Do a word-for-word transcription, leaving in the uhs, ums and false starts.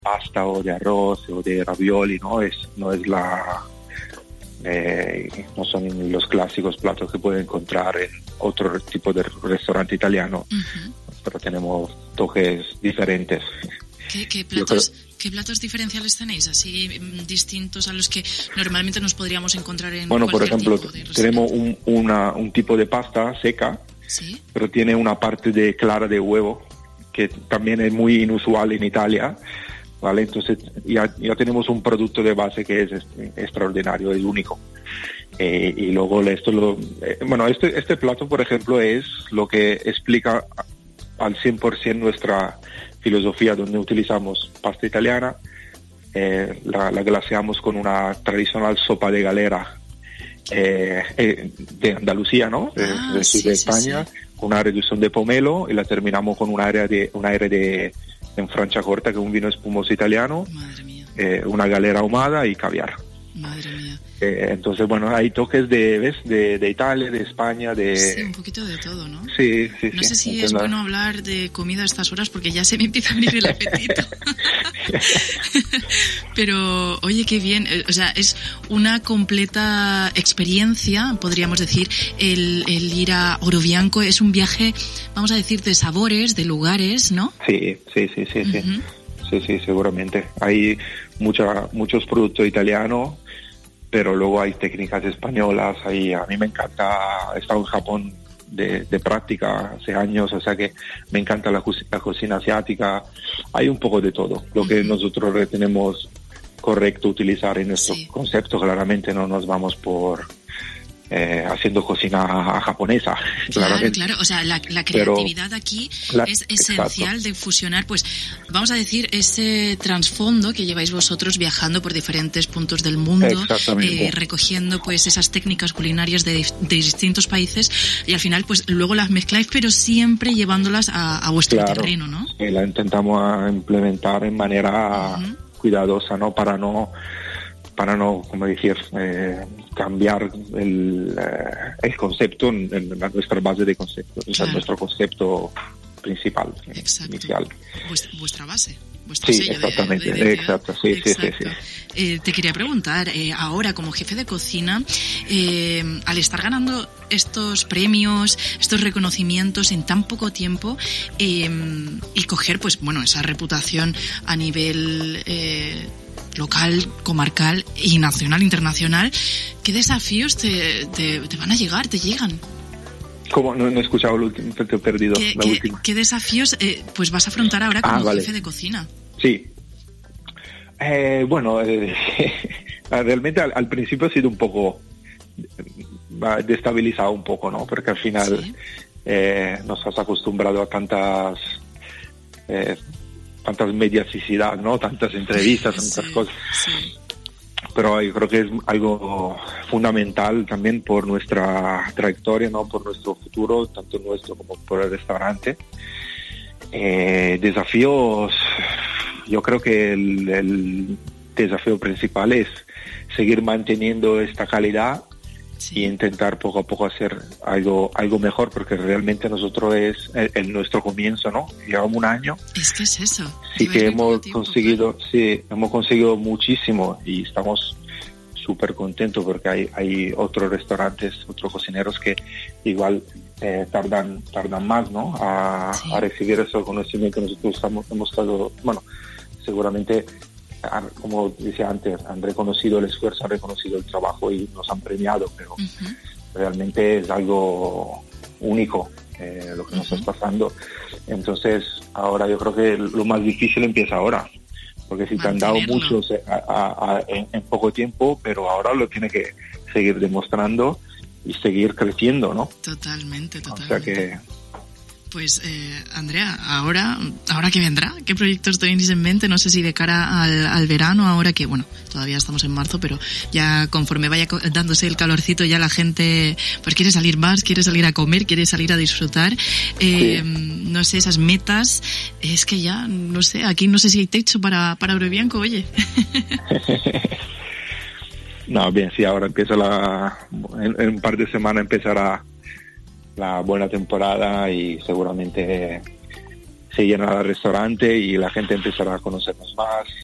pasta o de arroz o de ravioli, ¿no? Es, no es la... Eh, no son los clásicos platos que pueden encontrar en otro tipo de restaurante italiano, uh-huh. pero tenemos toques diferentes. ¿Qué, qué platos, ¿Qué platos diferenciales tenéis, así distintos a los que normalmente nos podríamos encontrar en bueno, por ejemplo, tipo de tenemos un, una, un tipo de pasta seca, ¿sí? pero tiene una parte de clara de huevo, que también es muy inusual en Italia. ¿Vale? Entonces ya, ya tenemos un producto de base que es extraordinario, es único. Eh, y luego esto lo, eh, bueno, este, este plato, por ejemplo, es lo que explica al cien por ciento nuestra filosofía, donde utilizamos pasta italiana, eh, la, la glaseamos con una tradicional sopa de galera eh, eh, de Andalucía, ¿no? De, ah, de, sí, de sí, España, sí. con una reducción de pomelo, y la terminamos con un aire de, un aire de en Franciacorta, que es un vino espumoso italiano, Madre mía. Eh, una galera ahumada y caviar. Madre mía. Eh, entonces, bueno, hay toques de, ¿ves? De, de Italia, de España, de... Sí, un poquito de todo, ¿no? Sí, sí, No sí. sé si Entonces, es la... bueno hablar de comida a estas horas porque ya se me empieza a abrir el apetito. Pero, oye, qué bien. O sea, es una completa experiencia, podríamos decir, el, el ir a Orobianco. Es un viaje, vamos a decir, de sabores, de lugares, ¿no? Sí, sí, sí, sí, sí. Uh-huh. Sí, sí, seguramente. Hay mucha, muchos productos italianos, pero luego hay técnicas españolas. Hay, a mí me encanta, he estado en Japón de, de práctica hace años, o sea que me encanta la, la cocina asiática. Hay un poco de todo. Lo que nosotros retenemos correcto utilizar en nuestro sí. concepto, claramente no nos vamos por... Eh, haciendo cocina japonesa, claro, claramente. Claro, o sea, la, la creatividad Pero, aquí la, es esencial exacto. de fusionar, pues, vamos a decir, ese trasfondo que lleváis vosotros viajando por diferentes puntos del mundo, eh, recogiendo, pues, esas técnicas culinarias de, de distintos países, y al final, pues, luego las mezcláis, pero siempre llevándolas a, a vuestro claro, terreno, ¿no? Sí, la intentamos implementar en manera uh-huh. cuidadosa, ¿no? Para no para no, como decir, eh, cambiar el, eh, el concepto en, en nuestra base de concepto, claro. o sea, nuestro concepto principal, exacto. inicial. Vuestra, vuestra base. Vuestro Sí, sello exactamente, de, de exacto, sí, exacto. sí, sí. sí. Eh, te quería preguntar, eh, ahora como jefe de cocina, eh, al estar ganando estos premios, estos reconocimientos en tan poco tiempo, eh, y coger, pues, bueno, esa reputación a nivel eh, local, comarcal y nacional, internacional, ¿qué desafíos te, te, te van a llegar, te llegan? ¿Cómo? No, no he escuchado el último, te he perdido ¿Qué, la qué, última. ¿Qué desafíos eh, pues vas a afrontar ahora como ah, vale. jefe de cocina? Sí. Eh, bueno, eh, realmente al, al principio ha sido un poco destabilizado un poco, ¿no? Porque al final sí. eh, nos has acostumbrado a tantas eh, tantas mediaticidad, ¿no? Tantas entrevistas, tantas sí, cosas. Sí. Pero yo creo que es algo fundamental también por nuestra trayectoria, ¿no? Por nuestro futuro, tanto nuestro como por el restaurante. Eh, desafíos, yo creo que el, el desafío principal es seguir manteniendo esta calidad sí. y intentar poco a poco hacer algo algo mejor, porque realmente nosotros es el, el nuestro comienzo, ¿no? Llevamos un año. Es que es eso. Sí que hemos tiempo, conseguido, claro. sí, hemos conseguido muchísimo y estamos súper contentos porque hay hay otros restaurantes, otros cocineros que igual eh, tardan tardan más, ¿no? A, sí. a recibir ese conocimiento. Nosotros estamos, hemos estado, bueno, seguramente, como decía antes, han reconocido el esfuerzo, han reconocido el trabajo y nos han premiado, pero uh-huh. realmente es algo único eh, lo que uh-huh. nos está pasando. Entonces, ahora yo creo que lo más difícil empieza ahora, porque si te han dado muchos a, a, a, en, en poco tiempo, pero ahora lo tiene que seguir demostrando y seguir creciendo, ¿no? Totalmente, totalmente. O sea que... Pues, eh, Andrea, ahora, ahora que vendrá, ¿qué proyectos tenéis en mente? No sé si de cara al, al verano, ahora que, bueno, todavía estamos en marzo, pero ya conforme vaya dándose el calorcito, ya la gente, pues quiere salir más, quiere salir a comer, quiere salir a disfrutar. Eh, sí. No sé, esas metas, es que ya, no sé, aquí no sé si hay techo para, para Orobianco, oye. No, bien, sí, ahora empieza la, en, en un par de semanas empezará la buena temporada y seguramente se llenará el restaurante y la gente empezará a conocernos más